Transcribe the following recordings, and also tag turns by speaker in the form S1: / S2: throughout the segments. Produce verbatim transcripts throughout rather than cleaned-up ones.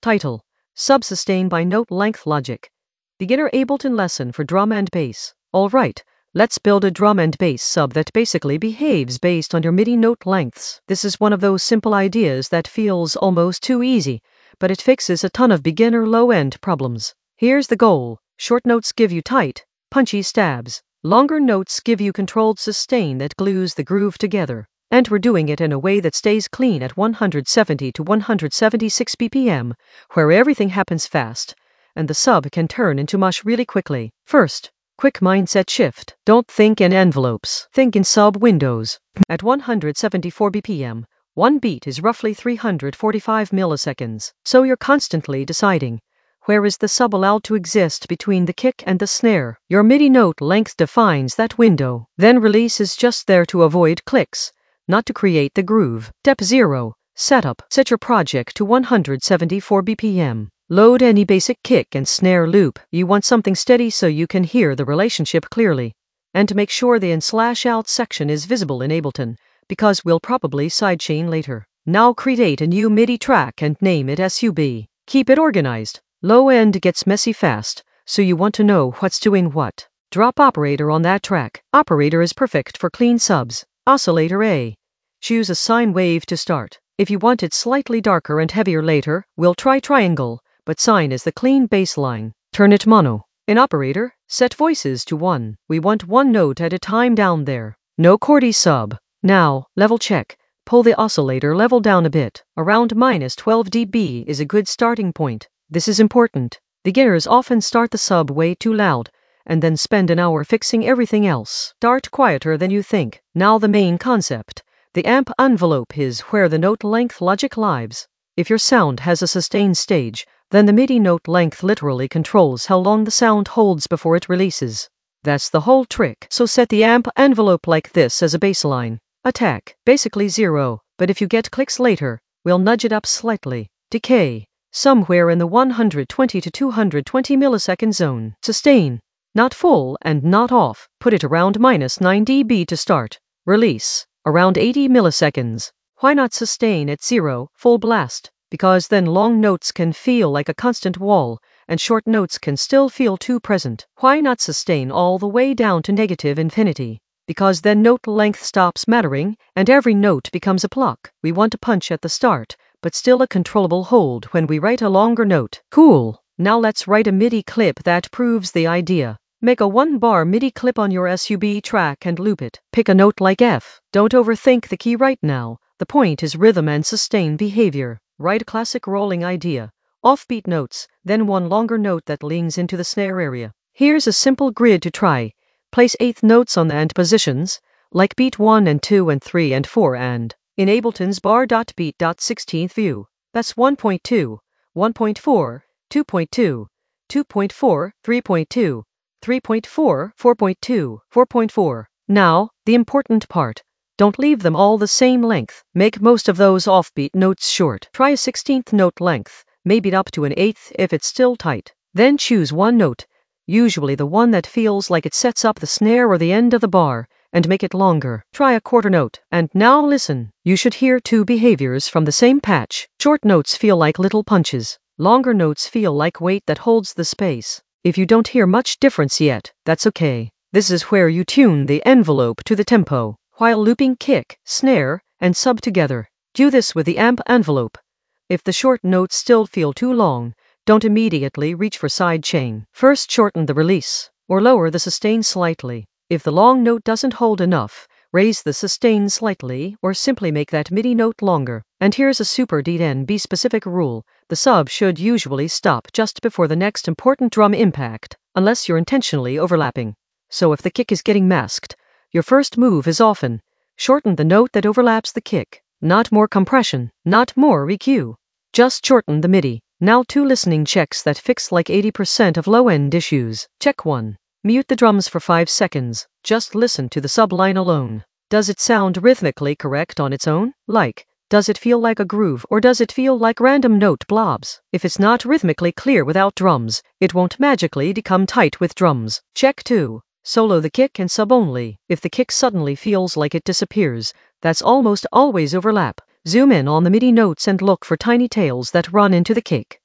S1: Title: Sub-Sustain by Note Length Logic. Beginner Ableton lesson for drum and bass. Alright, let's build a drum and bass sub that basically behaves based on your MIDI note lengths. This is one of those simple ideas that feels almost too easy, but it fixes a ton of beginner low-end problems. Here's the goal. Short notes give you tight, punchy stabs. Longer notes give you controlled sustain that glues the groove together. And we're doing it in a way that stays clean at one hundred seventy to one hundred seventy-six B P M, where everything happens fast, and the sub can turn into mush really quickly. First, quick mindset shift. Don't think in envelopes. Think in sub windows. At one hundred seventy-four B P M, one beat is roughly three hundred forty-five milliseconds. So you're constantly deciding, where is the sub allowed to exist between the kick and the snare? Your MIDI note length defines that window. Then release is just there to avoid clicks, not to create the groove. Step zero. Setup. Set your project to one hundred seventy-four B P M. Load any basic kick and snare loop. You want something steady so you can hear the relationship clearly. And to make sure the in slash out section is visible in Ableton, because we'll probably sidechain later. Now create a new MIDI track and name it sub. Keep it organized. Low end gets messy fast, so you want to know what's doing what. Drop operator on that track. Operator is perfect for clean subs. Oscillator A. Choose a sine wave to start. If you want it slightly darker and heavier later, we'll try triangle, but sine is the clean baseline. Turn it mono. In operator, set voices to one. We want one note at a time down there. No chordy sub. Now, level check. Pull the oscillator level down a bit. Around minus twelve decibels is a good starting point. This is important. Beginners often start the sub way too loud, and then spend an hour fixing everything else. Start quieter than you think. Now the main concept. The amp envelope is where the note length logic lives. If your sound has a sustain stage, then the MIDI note length literally controls how long the sound holds before it releases. That's the whole trick. So set the amp envelope like this as a baseline. Attack, basically zero, but if you get clicks later, we'll nudge it up slightly. Decay, somewhere in the one hundred twenty to two hundred twenty millisecond zone. Sustain, not full and not off. Put it around minus nine decibels to start. Release, around eighty milliseconds. Why not sustain at zero, full blast? Because then long notes can feel like a constant wall, and short notes can still feel too present. Why not sustain all the way down to negative infinity? Because then note length stops mattering, and every note becomes a pluck. We want a punch at the start, but still a controllable hold when we write a longer note. Cool. Now let's write a MIDI clip that proves the idea. Make a one-bar MIDI clip on your sub track and loop it. Pick a note like F. Don't overthink the key right now. The point is rhythm and sustain behavior. Write a classic rolling idea. Offbeat notes, then one longer note that leans into the snare area. Here's a simple grid to try. Place eighth notes on the end positions, like beat one and two and three and four and. In Ableton's bar.beat.sixteenth view. That's one point two, one point four, two point two, two point four, three point two. three point four, four point two, four point four. Now, the important part. Don't leave them all the same length. Make most of those offbeat notes short. Try a sixteenth note length, maybe up to an eighth if it's still tight. Then choose one note, usually the one that feels like it sets up the snare or the end of the bar, and make it longer. Try a quarter note. And now listen. You should hear two behaviors from the same patch. Short notes feel like little punches. Longer notes feel like weight that holds the space. If you don't hear much difference yet, that's okay. This is where you tune the envelope to the tempo, while looping kick, snare, and sub together. Do this with the amp envelope. If the short notes still feel too long, don't immediately reach for sidechain. First shorten the release, or lower the sustain slightly. If the long note doesn't hold enough, raise the sustain slightly, or simply make that MIDI note longer. And here's a super D N B specific rule. The sub should usually stop just before the next important drum impact, unless you're intentionally overlapping. So if the kick is getting masked, your first move is often shorten the note that overlaps the kick. Not more compression, not more E Q. Just shorten the MIDI. Now two listening checks that fix like eighty percent of low-end issues. Check one. Mute the drums for five seconds. Just listen to the sub line alone. Does it sound rhythmically correct on its own? Like, does it feel like a groove or does it feel like random note blobs? If it's not rhythmically clear without drums, it won't magically become tight with drums. Check two. Solo the kick and sub only. If the kick suddenly feels like it disappears, that's almost always overlap. Zoom in on the MIDI notes and look for tiny tails that run into the kick.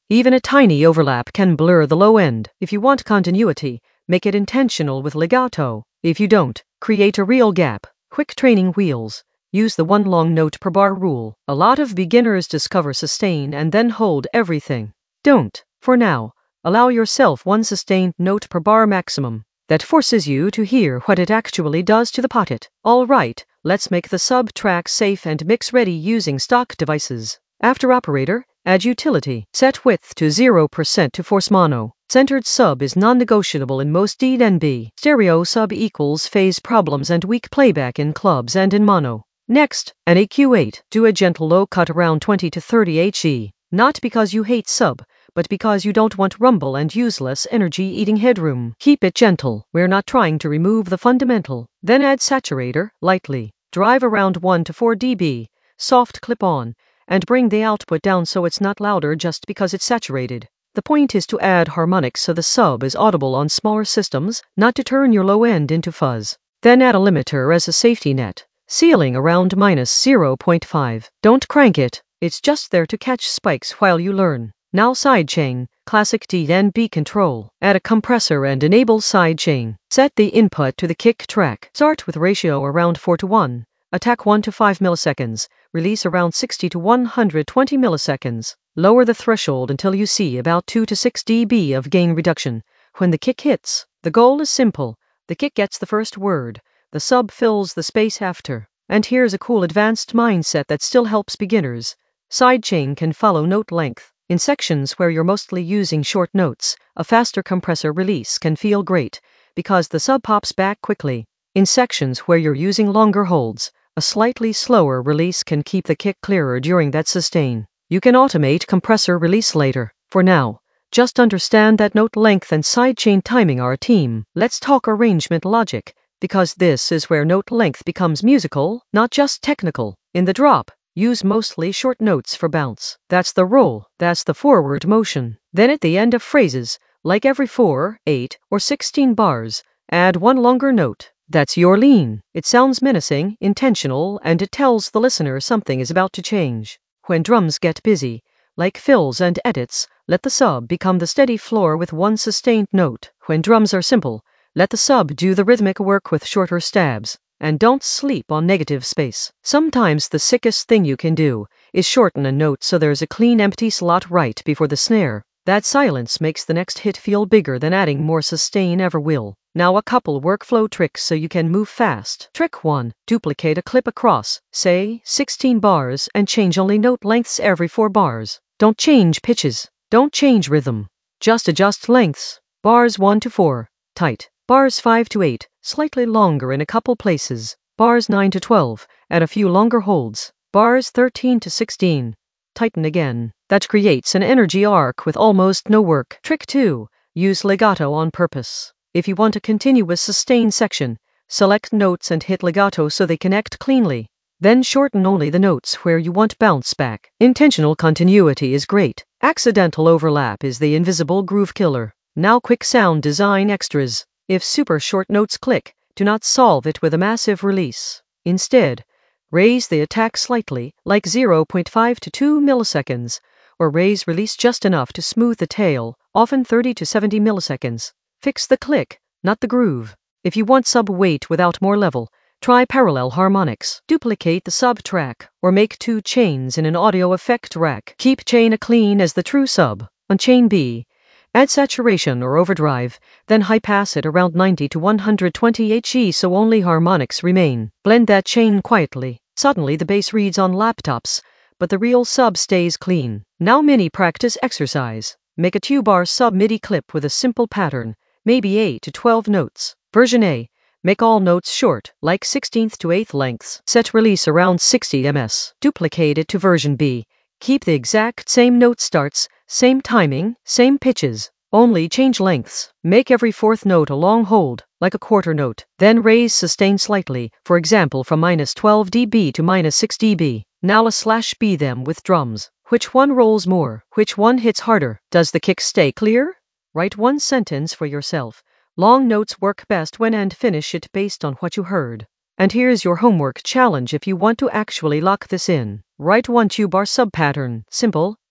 S1: Even a tiny overlap can blur the low end. If you want continuity, make it intentional with legato. If you don't, create a real gap. Quick training wheels. Use the one long note per bar rule. A lot of beginners discover sustain and then hold everything. Don't, for now, allow yourself one sustained note per bar maximum. That forces you to hear what it actually does to the pocket. All right, let's make the sub track safe and mix ready using stock devices. After operator, add utility. Set width to zero percent to force mono. Centered sub is non-negotiable in most D N B. Stereo sub equals phase problems and weak playback in clubs and in mono. Next, an A Q eight. Do a gentle low cut around twenty to thirty hertz. Not because you hate sub, but because you don't want rumble and useless energy-eating headroom. Keep it gentle. We're not trying to remove the fundamental. Then add saturator, lightly. Drive around one to four decibels, soft clip-on, and bring the output down so it's not louder just because it's saturated. The point is to add harmonics so the sub is audible on smaller systems, not to turn your low end into fuzz. Then add a limiter as a safety net. Ceiling around minus zero point five. Don't crank it. It's just there to catch spikes while you learn. Now sidechain, classic D N B control. Add a compressor and enable sidechain. Set the input to the kick track. Start with ratio around four to one. Attack one to five milliseconds. Release around sixty to one hundred twenty milliseconds. Lower the threshold until you see about two to six decibels of gain reduction. When the kick hits, the goal is simple. The kick gets the first word. The sub fills the space after. And here's a cool advanced mindset that still helps beginners. Sidechain can follow note length. In sections where you're mostly using short notes, a faster compressor release can feel great, because the sub pops back quickly. In sections where you're using longer holds, a slightly slower release can keep the kick clearer during that sustain. You can automate compressor release later. For now, just understand that note length and sidechain timing are a team. Let's talk arrangement logic, because this is where note length becomes musical, not just technical. In the drop, use mostly short notes for bounce. That's the roll, that's the forward motion. Then at the end of phrases, like every four, eight, or sixteen bars, add one longer note. That's your lean. It sounds menacing, intentional, and it tells the listener something is about to change. When drums get busy, like fills and edits, let the sub become the steady floor with one sustained note. When drums are simple, let the sub do the rhythmic work with shorter stabs. And don't sleep on negative space. Sometimes the sickest thing you can do is shorten a note so there's a clean empty slot right before the snare. That silence makes the next hit feel bigger than adding more sustain ever will. Now a couple workflow tricks so you can move fast. Trick one. Duplicate a clip across, say, sixteen bars and change only note lengths every four bars. Don't change pitches. Don't change rhythm. Just adjust lengths. Bars one to four. Tight. Bars five to eight, slightly longer in a couple places. Bars nine to twelve, add a few longer holds. Bars thirteen to sixteen, tighten again. That creates an energy arc with almost no work. Trick two. Use legato on purpose. If you want a continuous sustain section, select notes and hit legato so they connect cleanly. Then shorten only the notes where you want bounce back. Intentional continuity is great. Accidental overlap is the invisible groove killer. Now quick sound design extras. If super short notes click, do not solve it with a massive release. Instead, raise the attack slightly, like zero point five to two milliseconds, or raise release just enough to smooth the tail, often thirty to seventy milliseconds. Fix the click, not the groove. If you want sub weight without more level, try parallel harmonics. Duplicate the sub track, or make two chains in an audio effect rack. Keep chain A clean as the true sub. On chain B, add saturation or overdrive, then high pass it around ninety to one hundred twenty hertz so only harmonics remain. Blend that chain quietly. Suddenly the bass reads on laptops, but the real sub stays clean. Now mini practice exercise. Make a two-bar sub MIDI clip with a simple pattern, maybe eight to twelve notes. Version A. Make all notes short, like sixteenth to eighth lengths. Set release around sixty milliseconds. Duplicate it to version B. Keep the exact same note starts, same timing, same pitches, only change lengths. Make every fourth note a long hold, like a quarter note. Then raise sustain slightly, for example from minus twelve decibels to minus six decibels. Now a slash B them with drums. Which one rolls more? Which one hits harder? Does the kick stay clear? Write one sentence for yourself. Long notes work best when and finish it based on what you heard. And here's your homework challenge if you want to actually lock this in. Write one two-bar sub pattern. Simple,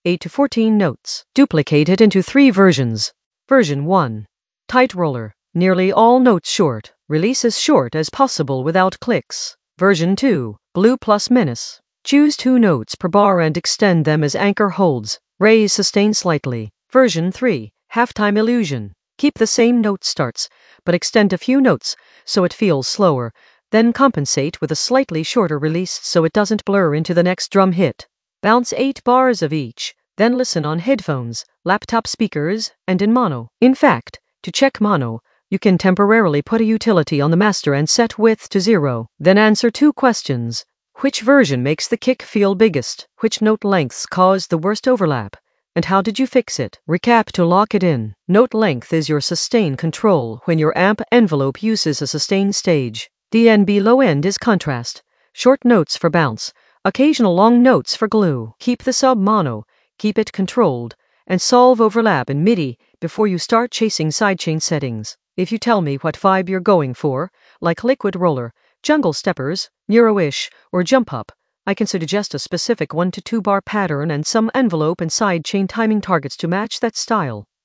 S1: eight to fourteen notes. Duplicate it into three versions. Version one. Tight roller. Nearly all notes short. Release as short as possible without clicks. Version two. Blue plus menace. Choose two notes per bar and extend them as anchor holds. Raise sustain slightly. Version three. Halftime illusion. Keep the same note starts, but extend a few notes so it feels slower. Then compensate with a slightly shorter release so it doesn't blur into the next drum hit. Bounce eight bars of each, then listen on headphones, laptop speakers, and in mono. In fact, to check mono, you can temporarily put a utility on the master and set width to zero. Then answer two questions. Which version makes the kick feel biggest? Which note lengths cause the worst overlap? And how did you fix it? Recap to lock it in. Note length is your sustain control when your amp envelope uses a sustain stage. D N B low end is contrast. Short notes for bounce. Occasional long notes for glue. Keep the sub mono. Keep it controlled. And solve overlap in MIDI before you start chasing sidechain settings. If you tell me what vibe you're going for, like liquid roller, jungle steppers, neuro-ish, or jump up, I can suggest a specific one to two bar pattern and some envelope and sidechain timing targets to match that style.